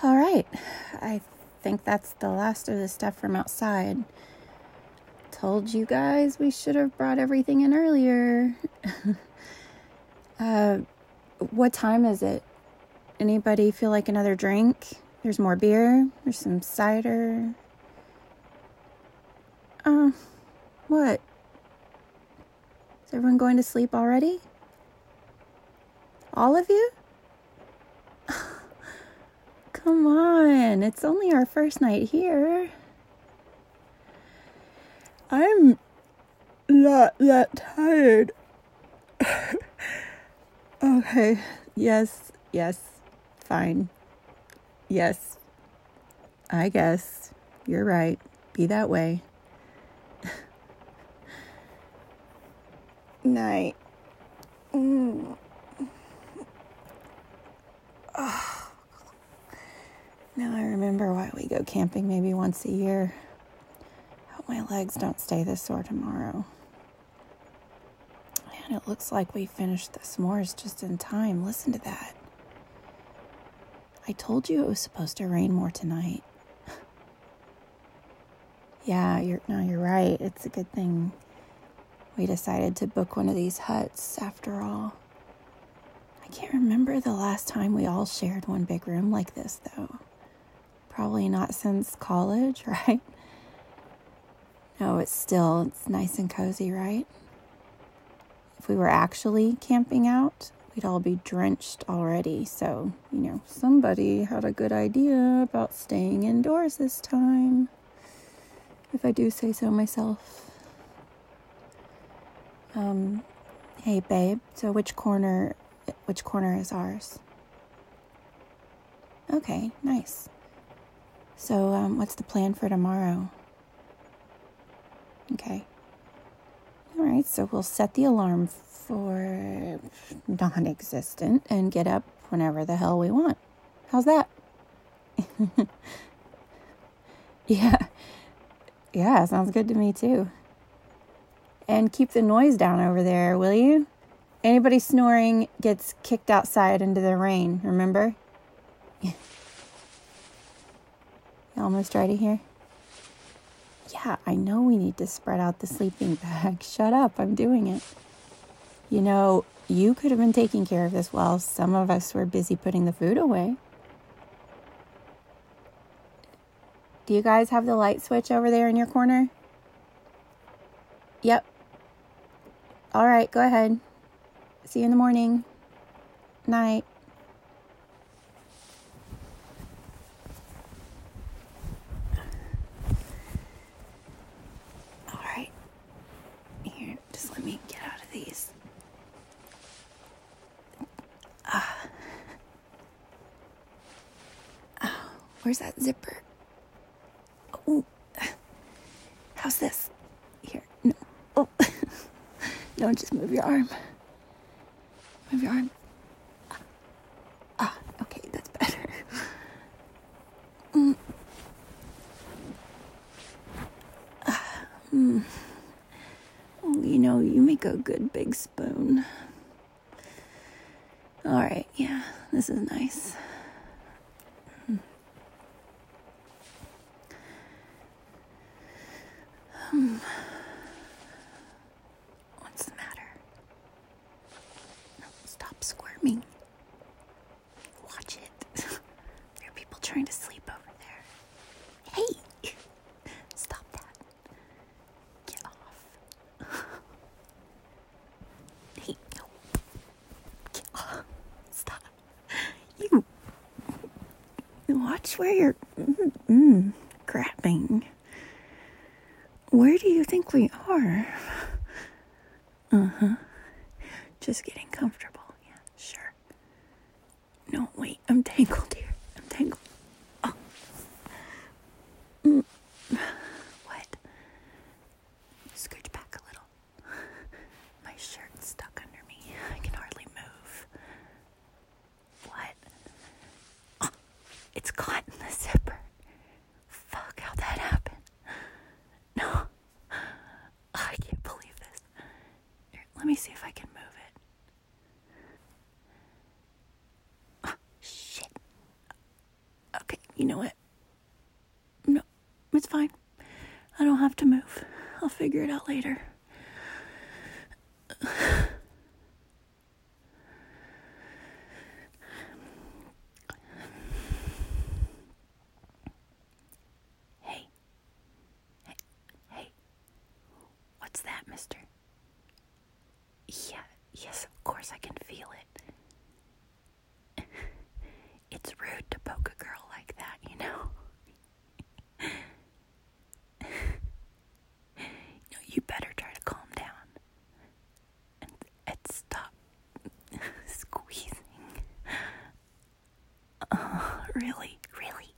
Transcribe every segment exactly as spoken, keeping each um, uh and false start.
All right. I think that's the last of the stuff from outside. Told you guys we should have brought everything in earlier. uh, what time is it? Anybody feel like another drink? There's more beer. There's some cider. Uh, what? Is everyone going to sleep already? All of you? Come on, it's only our first night here. I'm not that tired. Okay, yes, yes, fine. Yes, I guess you're right. Be that way. Night. Mm. Oh. Now I remember why we go camping maybe once a year. Hope my legs don't stay this sore tomorrow. And it looks like we finished the s'mores just in time. Listen to that. I told you it was supposed to rain more tonight. Yeah, you're no, you're right. It's a good thing we decided to book one of these huts after all. I can't remember the last time we all shared one big room like this, though. Probably not since college, right? No, it's still, it's nice and cozy, right? If we were actually camping out, we'd all be drenched already. So, you know, somebody had a good idea about staying indoors this time. If I do say so myself. Um, hey, babe, so which corner, which corner is ours? Okay, nice. So, um, what's the plan for tomorrow? Okay. All right, so we'll set the alarm for non-existent and get up whenever the hell we want. How's that? Yeah. Yeah, sounds good to me too. And keep the noise down over there, will you? Anybody snoring gets kicked outside into the rain, remember? You almost ready here? Yeah, I know we need to spread out the sleeping bag. Shut up, I'm doing it. You know, you could have been taking care of this while some of us were busy putting the food away. Do you guys have the light switch over there in your corner? Yep. All right, go ahead. See you in the morning. Night. Where's that zipper? Oh, how's this? Here, no. Oh, no, just move your arm. Move your arm. Ah, okay, that's better. Mm. Ah, mm. Oh, you know, you make a good big spoon. All right, yeah, this is nice. Hmm. What's the matter? No, stop squirming. Watch it. There are people trying to sleep over there. Hey! Stop that. Get off. Hey, no. Get off. Stop. You. Watch where you're mm, mm, grabbing. Where do you think we are? Uh-huh. Just getting comfortable. Yeah, sure. No, wait. I'm tangled here. I'm tangled. Oh. Mm. What? Scooch back a little. My shirt's stuck under me. I can hardly move. What? Oh, it's caught in the zipper. Fuck, how'd that happen? No. I can't believe this. Here, let me see if I can move it. Oh, shit. You know what? No, it's fine. I don't have to move. I'll figure it out later. Hey. Hey. Hey. What's that, mister? Yeah, yes, of course I can feel it. It's rude to poke a girl like that, you know? No, you better try to calm down. And, and stop squeezing. Uh, really, really?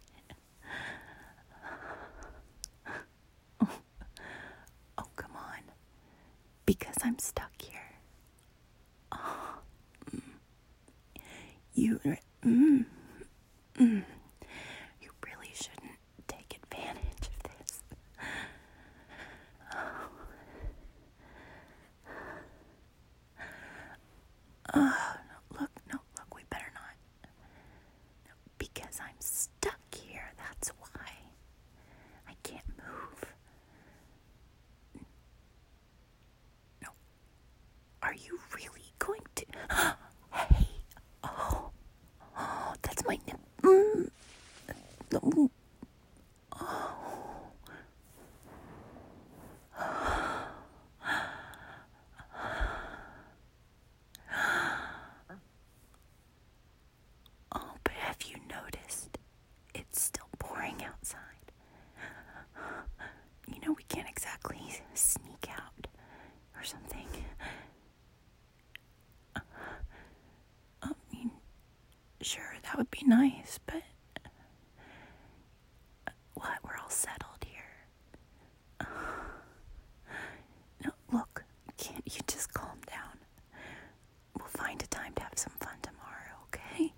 Oh, oh, come on. Because I'm stuck here. Oh, mm. You, mm, mm. You really shouldn't take advantage of this. Oh. Oh, no, look, no, look, we better not. No, because I'm stuck here, that's why. I can't move. No. Are you really going to? Hey. Oh. Oh, that's my nip. Mm. No. Oh. Oh, but have you noticed? It's still pouring outside. You know, we can't exactly sneak out or something. I mean, sure, that would be nice, but what? We're all settled here. No, look, can't you just calm down? We'll find a time to have some fun tomorrow, okay?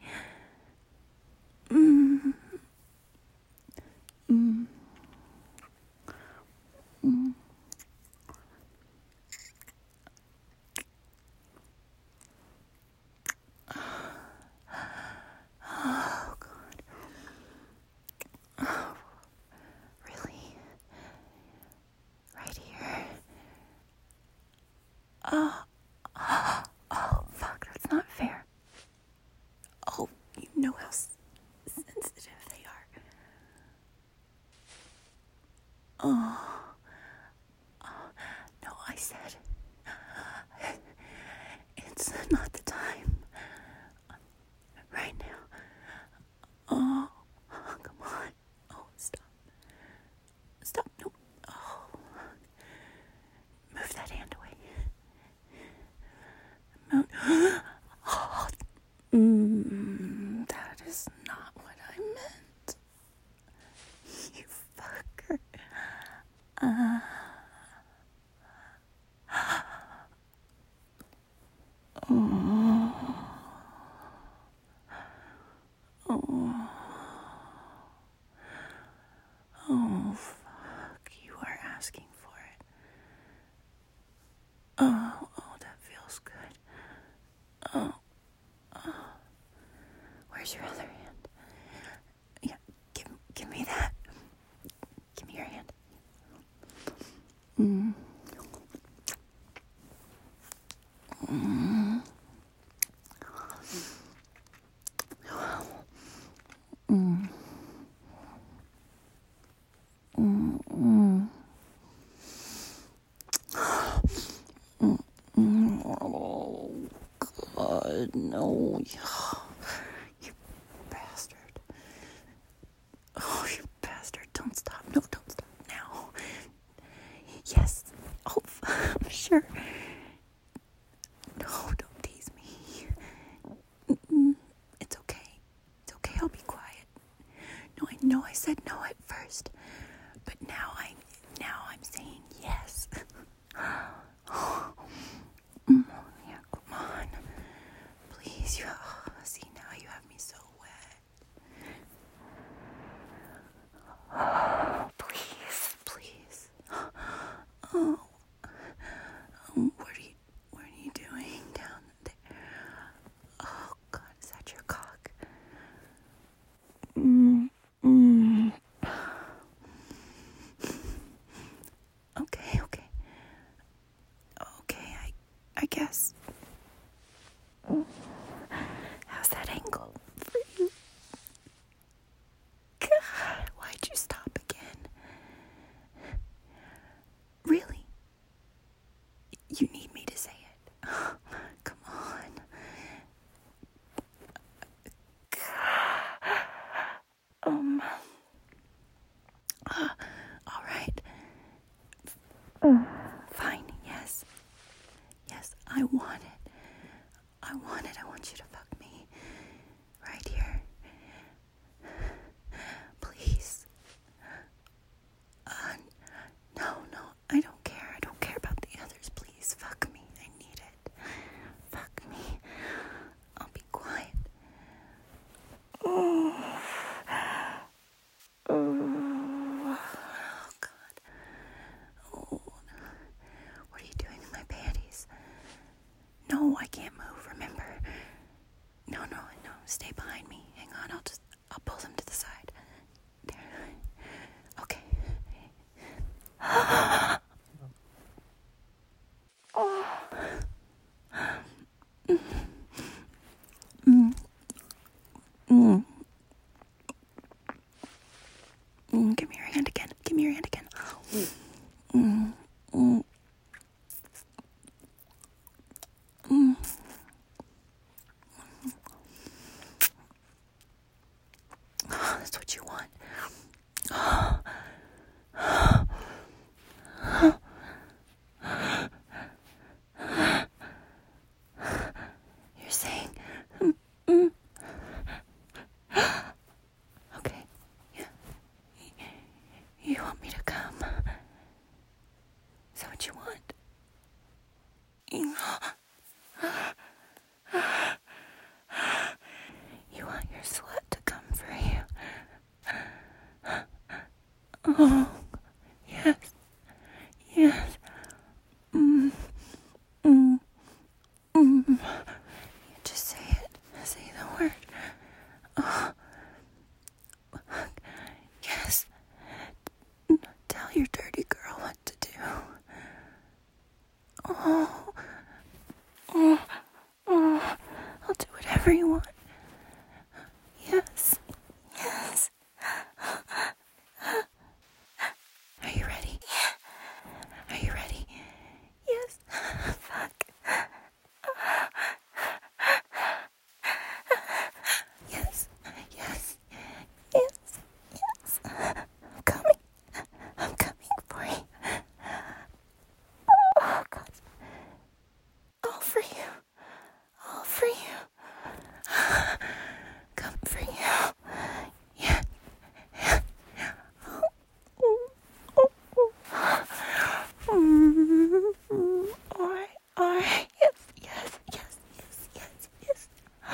Mm. Mm. Mm. Oh, God. Oh, really? Right here? Oh. Oh, fuck, that's not fair. Oh, you know how s- sensitive they are. Oh. Oh. No, I said it's not the time. Right now. Oh. Oh, come on. Oh, stop. Stop. No. Oh. Move that hand away. Move. Oh. Mm, that is not what I meant. You fucker. Uh. Oh. Oh. Oh, fuck. You are asking for it. Oh, oh, that feels good. Oh, oh. Where's your other hand? Yeah, give, give me that. Give me your hand. Mm. Mm. Mm. Mm. Mm. Mm. Mm. Oh, God, no. You bastard. Oh, you bastard. Don't stop. No, don't stop now. Yes. Oh, sure. No, don't tease me. Mm-mm. It's okay. It's okay. I'll be quiet. No, I know I said no at first, but now I'm now I'm saying yes. Mm, yeah, come on, please. You oh, see now you have me so wet. Please, please. Oh, um, what are you what are you doing down there? Oh God, is that your cock? Mm, mm. Stay behind me. Hang on, I'll just, I'll pull them to the side. There. Okay. Oh. Mm. Mm. Mm. Give me your hand again. Give me your hand again. Mm. Mm. Mm. Oh, that's what you want. Oh. You're saying, mm, mm. Okay, yeah. You want me to come? Is that what you want? You want your slut to come for you? Oh, yes, yes. Mm, mm, mm. You just say it. Say the word. Oh. Yes. Tell your dirty girl what to do. Oh. Oh. Oh. I'll do whatever you want. Yes. Yes. Are you ready? Are you ready? Yes. Fuck. Yes. Yes. Yes. Yes. I'm coming. I'm coming for you. Oh, God. All for you. All for you. Come for you. Yeah. Mm, all right, all right. Yes, yes, yes, yes, yes, yes.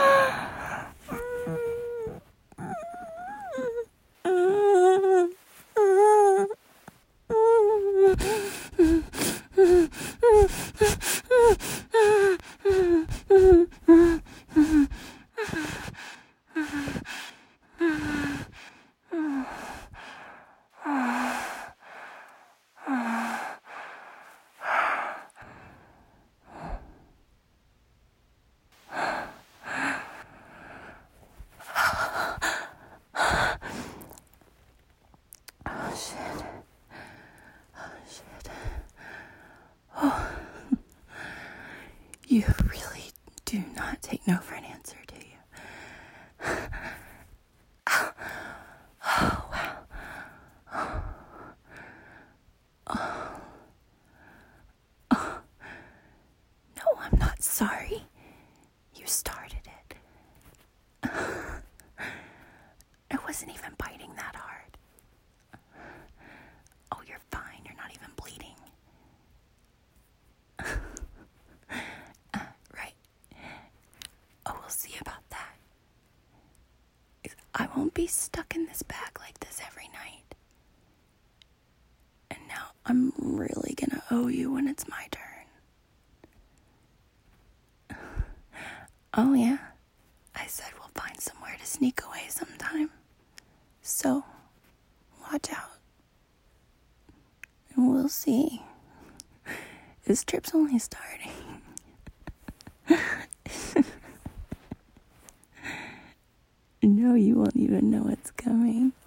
Oh, shit. Oh, shit. Oh. You really do not take no for an answer, do you? Oh, oh wow. Oh. Oh. Oh. No, I'm not sorry. You started it. I wasn't even biting that hard. Oh, you're fine. You're not even bleeding. uh, right. Oh, we'll see about that. I won't be stuck in this bag like this every night. And now I'm really gonna owe you when it's my turn. Oh, yeah. I said we'll find somewhere to sneak away sometime. So, watch out. And we'll see. This trip's only starting. No, you won't even know what's coming.